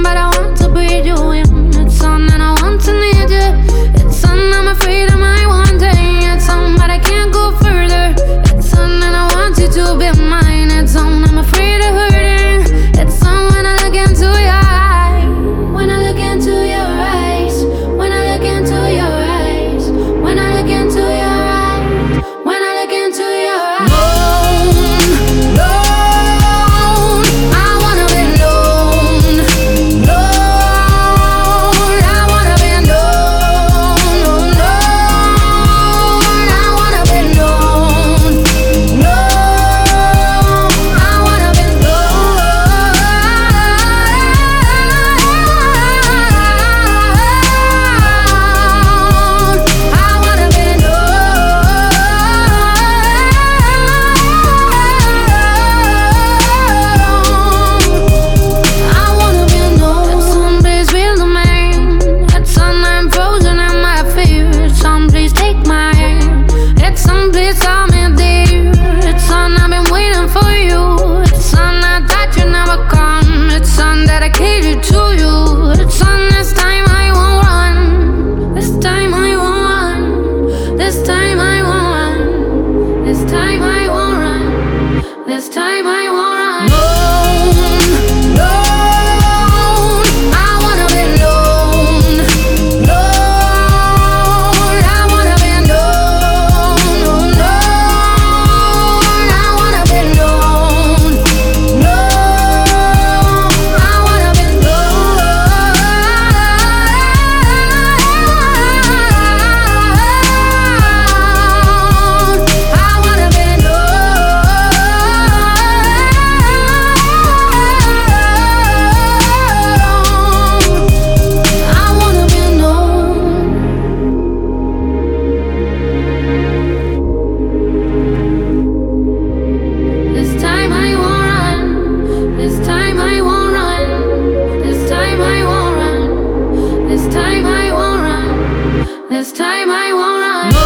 but I want to breathe you in. It's on and I want to need you. It's on, I'm afraid of my one thing. It's on, but I can't go further. It's on and I want you to be mine. It's on, I'm afraid of hurting. It's on when I look into your eyes. When I look into your eyes. When I look into your eyes. When I look into your eyes. When I look into your eyes. Alone, alone. I wanna be alone. Alone. I wanna be alone. Alone. I wanna be alone. Alone. I wanna be alone. I wanna be alone. At some place real to me. At some I'm frozen in my fear. At some please take my hand. At some place I'm in there. At some I've been waiting for you. At some I thought you never come. It's some dedicated to you. It's some this time I won't run. This time I won't run. This time I won't run. This time I won't run. This time I won't run. Alone, alone. I wanna be alone. Alone. I wanna be alone. Alone. I wanna be alone. Alone. I wanna be alone. I wanna be alone. I wanna be alone. This time I won't run. This time I won't run. This time I won't run. This time I won't run. This time I won't run.